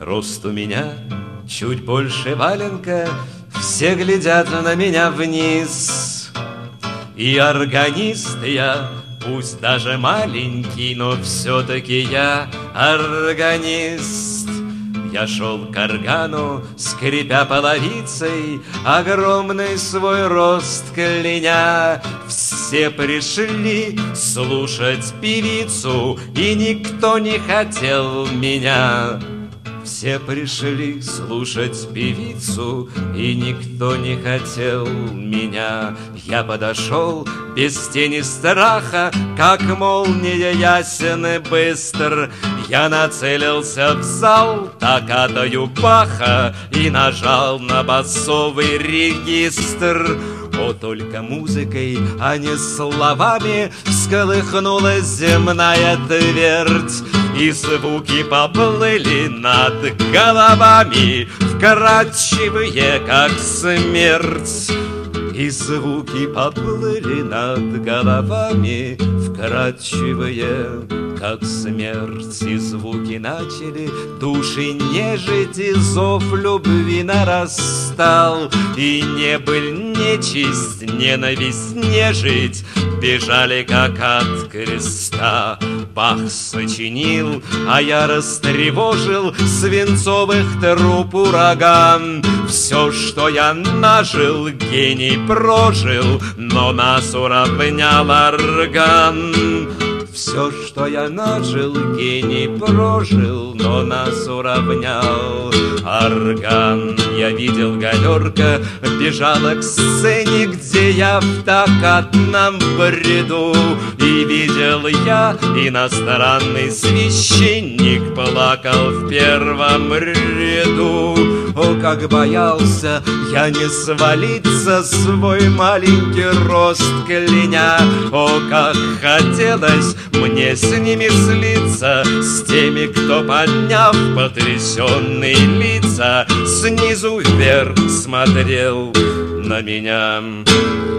Рост у меня чуть больше валенка, все глядят на меня вниз. И органист я, пусть даже маленький, но все-таки я органист. Я шел к органу, скрипя половицей, огромный свой рост кляня. Все пришли слушать певицу, и никто не хотел меня. Все пришли слушать певицу, и никто не хотел меня. Я подошел без тени страха, как молния ясен и быстр. Я нацелился в зал токкатою Баха и нажал на басовый регистр. О, только музыкой, а не словами всколыхнулась земная твердь, и звуки поплыли над головами, вкрадчивые, как смерть. И звуки поплыли над головами, вкрадчивые, как смерть. И звуки начали души нежить, и зов любви нарастал. И небыль, нечисть, ненависть, нежить бежали, как от креста. Бах сочинил, а я растревожил свинцовых труб ураган. Все, что я нажил, гений прожил, но нас уравнял орган. Все, что я нажил, гений прожил, но нас уравнял орган. Я видел, галерка бежала к сцене, где я в токкатном бреду. И видел я, иностранный священник плакал в первом ряду. О, как боялся я не свалиться, свой маленький рост кляня. О, как хотелось мне с ними слиться, с теми, кто, подняв потрясенные лица, снизу вверх смотрел на меня.